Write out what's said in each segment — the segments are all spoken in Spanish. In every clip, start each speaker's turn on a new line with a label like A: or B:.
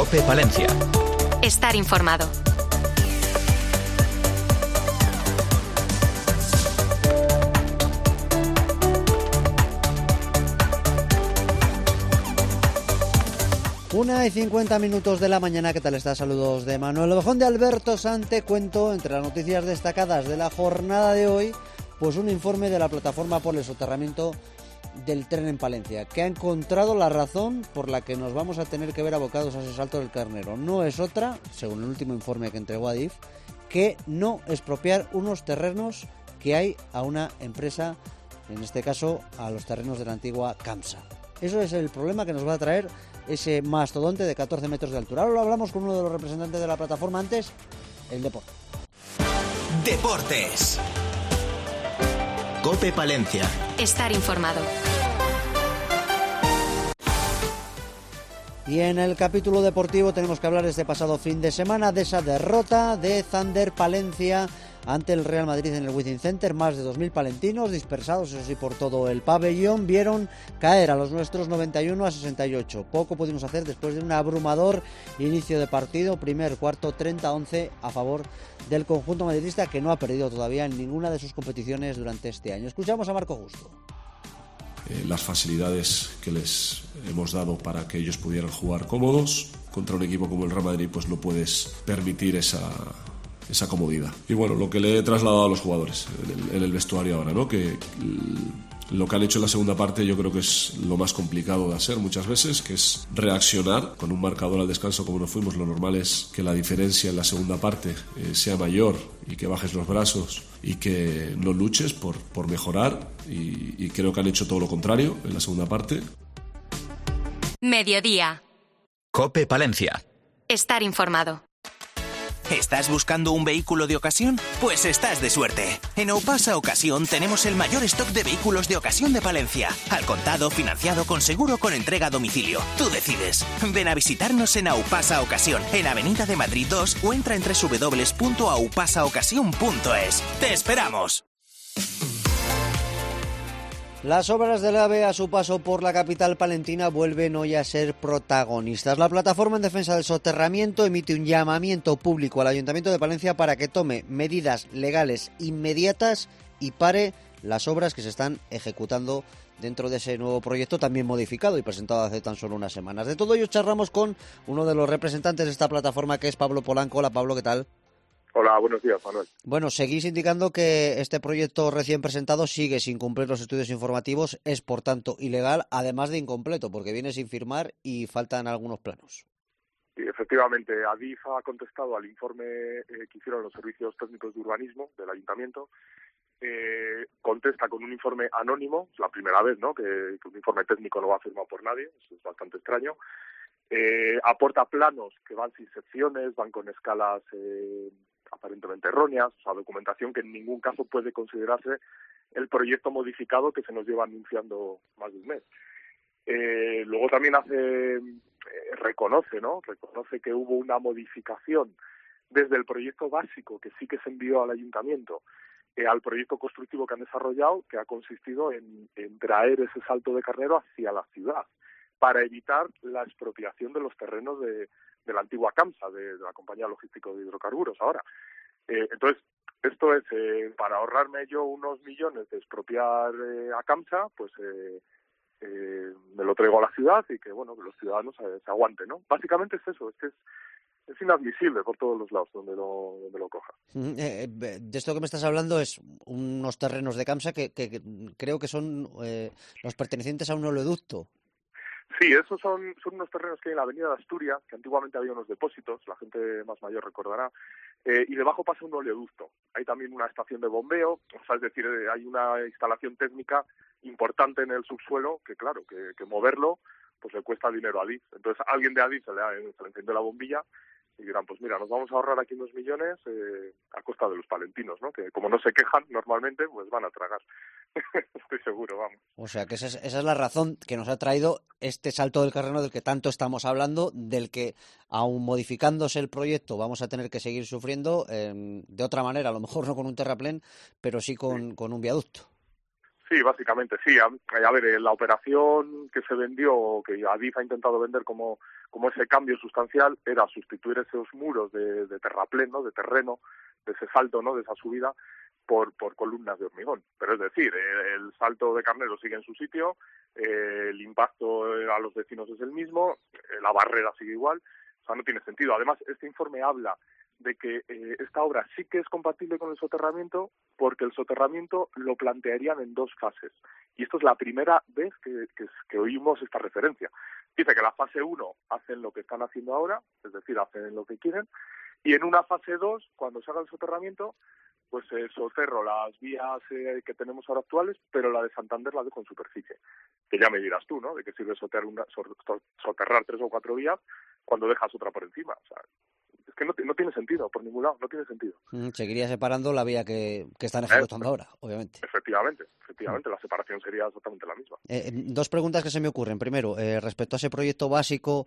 A: COPE Palencia.
B: Estar informado.
C: Una y 50 minutos de la mañana, ¿qué tal está? Saludos de Manuel Ovejón, de Alberto Sante. Cuento, entre las noticias destacadas de la jornada de hoy, pues un informe de la plataforma por el soterramiento del tren en Palencia, que ha encontrado la razón por la que nos vamos a tener que ver abocados a ese salto del Carnero. No es otra, según el último informe que entregó Adif, que no expropiar unos terrenos que hay a una empresa, en este caso a los terrenos de la antigua CAMSA. Eso es el problema que nos va a traer ese mastodonte de 14 metros de altura. Ahora lo hablamos con uno de los representantes de la plataforma. Antes, el deporte.
A: Deportes. COPE Palencia.
B: Estar informado.
C: Y en el capítulo deportivo tenemos que hablar este pasado fin de semana de esa derrota de Thunder Palencia ante el Real Madrid en el Wizzing Center. Más de 2.000 palentinos dispersados, eso sí, por todo el pabellón, vieron caer a los nuestros 91-68. Poco pudimos hacer después de un abrumador inicio de partido. Primer cuarto, 30-11 a favor del conjunto madridista, que no ha perdido todavía en ninguna de sus competiciones durante este año. Escuchamos a Marco Justo.
D: Las facilidades que les hemos dado para que ellos pudieran jugar cómodos. Contra un equipo como el Real Madrid pues no puedes permitir esa comodidad. Y bueno, lo que le he trasladado a los jugadores en el vestuario ahora, ¿no? Que lo que han hecho en la segunda parte yo creo que es lo más complicado de hacer muchas veces, que es reaccionar con un marcador al descanso como nos fuimos. Lo normal es que la diferencia en la segunda parte sea mayor y que bajes los brazos y que no luches por mejorar, y creo que han hecho todo lo contrario en la segunda parte.
B: Mediodía.
A: COPE Palencia.
B: Estar informado.
E: ¿Estás buscando un vehículo de ocasión? Pues estás de suerte. En Aupasa Ocasión tenemos el mayor stock de vehículos de ocasión de Palencia. Al contado, financiado, con seguro, con entrega a domicilio. Tú decides. Ven a visitarnos en Aupasa Ocasión, en Avenida de Madrid 2, o entra en www.aupasaocasión.es. ¡Te esperamos!
C: Las obras del AVE a su paso por la capital palentina vuelven hoy a ser protagonistas. La plataforma en defensa del soterramiento emite un llamamiento público al Ayuntamiento de Palencia para que tome medidas legales inmediatas y pare las obras que se están ejecutando dentro de ese nuevo proyecto, también modificado y presentado hace tan solo unas semanas. De todo ello charlamos con uno de los representantes de esta plataforma, que es Pablo Polanco. Hola, Pablo, ¿qué tal?
F: Hola, buenos días, Manuel.
C: Bueno, seguís indicando que este proyecto recién presentado sigue sin cumplir los estudios informativos, es por tanto ilegal, además de incompleto, porque viene sin firmar y faltan algunos planos.
F: Sí, efectivamente, Adif ha contestado al informe que hicieron los servicios técnicos de urbanismo del ayuntamiento. Contesta con un informe anónimo, es la primera vez, ¿no?, que un informe técnico no va firmado por nadie, eso es bastante extraño. Aporta planos que van sin secciones, van con escalas aparentemente erróneas, o sea, documentación que en ningún caso puede considerarse el proyecto modificado que se nos lleva anunciando más de un mes. Luego también reconoce que hubo una modificación desde el proyecto básico, que sí que se envió al ayuntamiento, al proyecto constructivo que han desarrollado, que ha consistido en traer ese salto de Carnero hacia la ciudad, para evitar la expropiación de los terrenos de la antigua CAMSA, de la compañía logística de hidrocarburos ahora. Entonces, esto es, para ahorrarme yo unos millones de expropiar a CAMSA, pues me lo traigo a la ciudad y que, bueno, que los ciudadanos se aguanten, ¿no? Básicamente es eso, es que es inadmisible por todos los lados donde lo coja.
C: De esto que me estás hablando es unos terrenos de CAMSA que creo que son los pertenecientes a un oleoducto.
F: Sí, esos son unos terrenos que hay en la avenida de Asturias, que antiguamente había unos depósitos, la gente más mayor recordará, y debajo pasa un oleoducto. Hay también una estación de bombeo, o sea, es decir, hay una instalación técnica importante en el subsuelo, que claro, que moverlo pues le cuesta dinero a Adif. Entonces a alguien de Adif se le enciende la bombilla y dirán, pues mira, nos vamos a ahorrar aquí unos millones a costa de los palentinos, ¿no? Que como no se quejan normalmente, pues van a tragar. Estoy seguro, vamos.
C: O sea, que esa es la razón que nos ha traído este salto del Carnero del que tanto estamos hablando, del que, aun modificándose el proyecto, vamos a tener que seguir sufriendo de otra manera, a lo mejor no con un terraplén, pero sí con un viaducto.
F: Sí, básicamente, sí. A ver, la operación que se vendió, que Adif ha intentado vender como ese cambio sustancial, era sustituir esos muros de terraplén, ¿no? De terreno, de ese salto, ¿no? De esa subida, por columnas de hormigón. Pero es decir, el salto de carnero sigue en su sitio, el impacto a los vecinos es el mismo, la barrera sigue igual, o sea, no tiene sentido. Además, este informe habla de que esta obra sí que es compatible con el soterramiento, porque el soterramiento lo plantearían en 2 fases. Y esto es la primera vez que oímos esta referencia. Dice que la fase 1 hacen lo que están haciendo ahora, es decir, hacen lo que quieren, y en una fase 2, cuando se haga el soterramiento, pues soterro las vías que tenemos ahora actuales, pero la de Santander la dejo en superficie. Que ya me dirás tú, ¿no? De qué sirve soterrar 3 o 4 vías cuando dejas otra por encima. O sea, es que no tiene sentido, por ningún lado, no tiene sentido.
C: Seguiría separando la vía que están ejecutando ahora, obviamente.
F: Efectivamente, la separación sería exactamente la misma.
C: 2 preguntas que se me ocurren. Primero, respecto a ese proyecto básico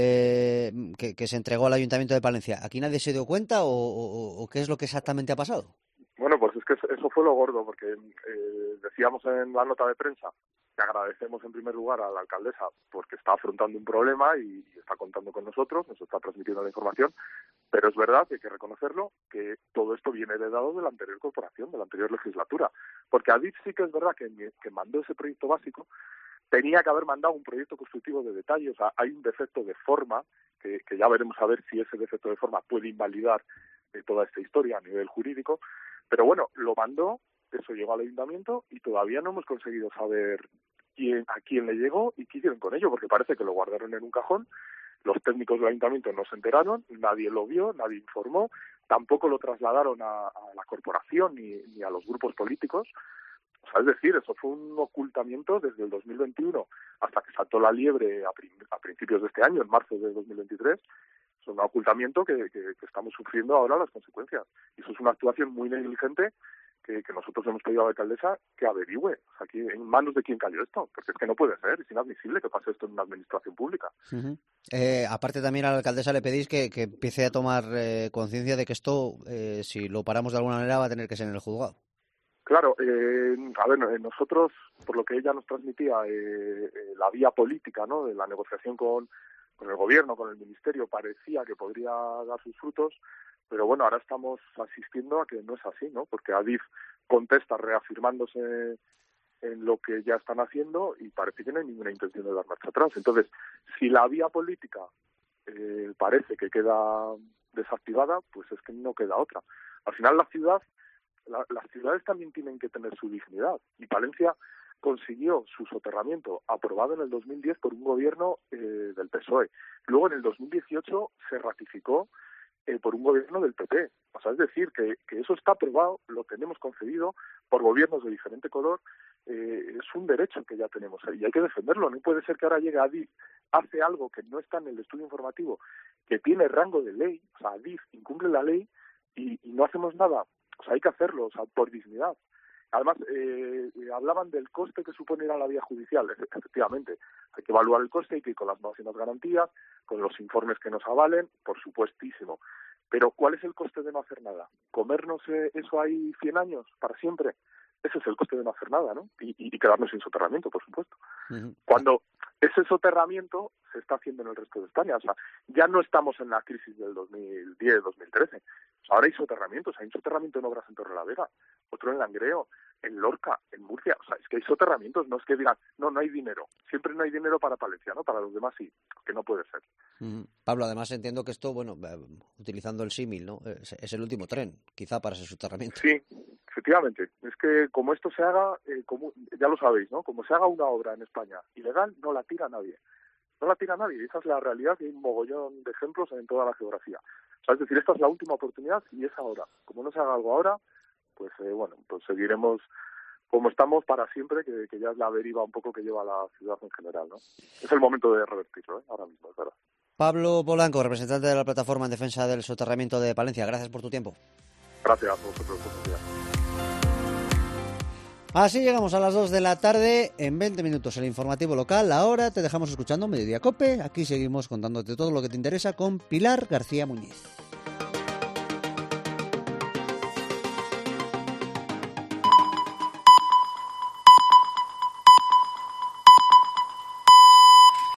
C: que se entregó al Ayuntamiento de Palencia, ¿aquí nadie se dio cuenta o qué es lo que exactamente ha pasado?
F: Bueno, pues es que eso fue lo gordo, porque decíamos en la nota de prensa que agradecemos en primer lugar a la alcaldesa porque está afrontando un problema y está contando con nosotros, nos está transmitiendo la información, pero es verdad, hay que reconocerlo, que todo esto viene heredado de la anterior corporación, de la anterior legislatura, porque Adif sí que es verdad que mandó ese proyecto básico, tenía que haber mandado un proyecto constructivo de detalle, o sea, hay un defecto de forma, que ya veremos a ver si ese defecto de forma puede invalidar toda esta historia a nivel jurídico, pero bueno, lo mandó, eso llegó al ayuntamiento y todavía no hemos conseguido saber a quién le llegó y qué hicieron con ello, porque parece que lo guardaron en un cajón, los técnicos del ayuntamiento no se enteraron, nadie lo vio, nadie informó, tampoco lo trasladaron a la corporación ni a los grupos políticos. O sea, es decir, eso fue un ocultamiento desde el 2021 hasta que saltó la liebre a principios de este año, en marzo de 2023. Es un ocultamiento que estamos sufriendo ahora las consecuencias. Y eso es una actuación muy negligente que nosotros hemos pedido a la alcaldesa que averigüe. O sea, ¿en manos de quién cayó esto? Porque es que no puede ser, es inadmisible que pase esto en una administración pública.
C: Uh-huh. Aparte también a la alcaldesa le pedís que empiece a tomar conciencia de que esto, si lo paramos de alguna manera, va a tener que ser en el juzgado.
F: Claro, a ver, nosotros, por lo que ella nos transmitía, la vía política, ¿no?, de la negociación con el gobierno, con el ministerio, parecía que podría dar sus frutos, pero bueno, ahora estamos asistiendo a que no es así, ¿no?, porque Adif contesta reafirmándose en lo que ya están haciendo y parece que no hay ninguna intención de dar marcha atrás. Entonces, si la vía política parece que queda desactivada, pues es que no queda otra. Al final las ciudades también tienen que tener su dignidad, y Palencia consiguió su soterramiento aprobado en el 2010 por un gobierno del PSOE. Luego en el 2018 se ratificó por un gobierno del PP. O sea, es decir, que eso está aprobado, lo tenemos concedido por gobiernos de diferente color, es un derecho que ya tenemos y hay que defenderlo. No puede ser que ahora llegue Adif, hace algo que no está en el estudio informativo, que tiene rango de ley, o sea, Adif incumple la ley y no hacemos nada. O sea, hay que hacerlo, o sea, por dignidad. Además, hablaban del coste que supone ir a la vía judicial. Efectivamente, hay que evaluar el coste y que con las máximas garantías, con los informes que nos avalen, por supuestísimo. Pero, ¿cuál es el coste de no hacer nada? ¿Comernos eso ahí 100 años, para siempre? Ese es el coste de no hacer nada, ¿no? Y quedarnos sin soterramiento, por supuesto. Uh-huh. Cuando ese soterramiento se está haciendo en el resto de España. O sea, ya no estamos en la crisis del 2010, 2013. O sea, ahora hay soterramientos. Hay un soterramiento en Obras en Torrelavega, otro en Langreo, en Lorca, en Murcia. O sea, es que hay soterramientos. No es que digan, no hay dinero. Siempre no hay dinero para Palencia, ¿no? Para los demás sí, que no puede ser.
C: Pablo, además entiendo que esto, bueno, utilizando el símil, ¿no?, es el último tren, quizá, para ese soterramiento.
F: Sí, efectivamente. Es que como esto se haga, ya lo sabéis, ¿no? Como se haga una obra en España ilegal, no la tira nadie. No la tira nadie. Esa es la realidad, y hay un mogollón de ejemplos en toda la geografía. O sea, es decir, esta es la última oportunidad y es ahora. Como no se haga algo ahora, pues bueno, pues seguiremos como estamos para siempre, que ya es la deriva un poco que lleva la ciudad en general, ¿no? Es el momento de revertirlo, ahora mismo, es verdad.
C: Pablo Polanco, representante de la Plataforma en Defensa del Soterramiento de Palencia. Gracias por tu tiempo.
F: Gracias a vosotros por tu día.
C: Así llegamos a las 2 de la tarde, en 20 minutos el informativo local. Ahora te dejamos escuchando Mediodía COPE. Aquí seguimos contándote todo lo que te interesa con Pilar García Muñiz.